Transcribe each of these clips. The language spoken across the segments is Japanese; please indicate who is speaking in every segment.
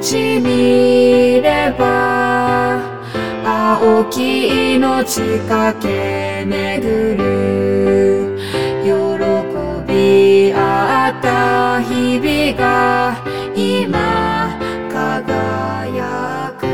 Speaker 1: ち見れば青き命かけ巡る喜びあった日々が今輝く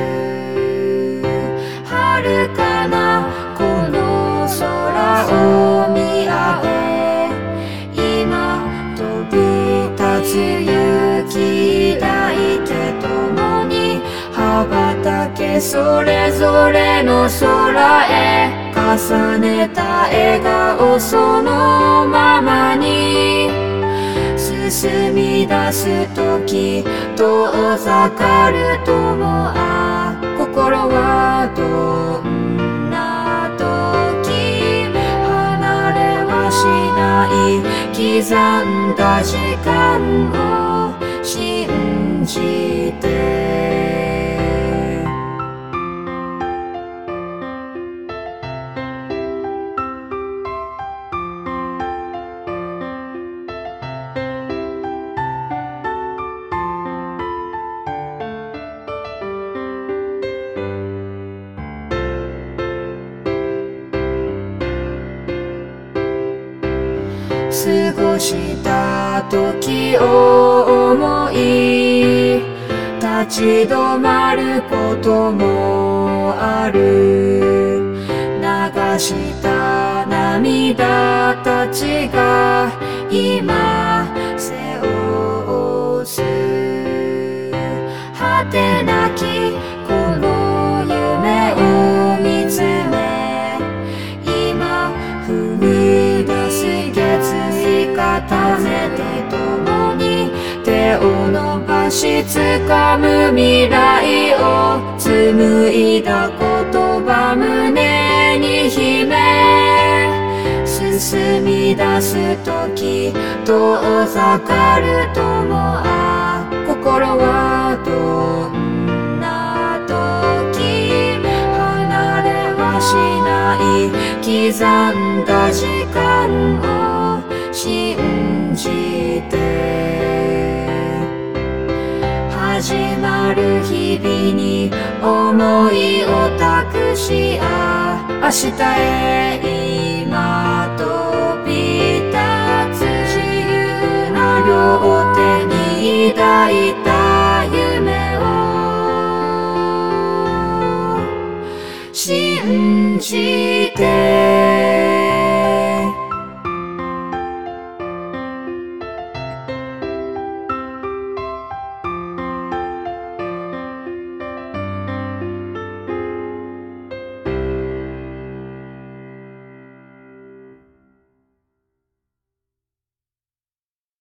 Speaker 1: 遥かなこの空を見上げ今飛び立つ勇気抱いて共に羽ばたけそれぞれの空へ重ねた笑顔そのままに進み出す時遠ざかる友心はどんな時離れはしない刻んだ時間を信じて過ごした時を思い立ち止まることもある流した涙たちが今背負す果てなきこの夢を見つめ今踏み出す決意固めて共に手を伸ばし掴む未来を紡いだ言葉胸に秘め進み出す時遠ざかる友心はどんな時離れはしない刻んだ時間を信じて始まる日々に思いを託し明日へ今飛び立つ自由な両手に抱いた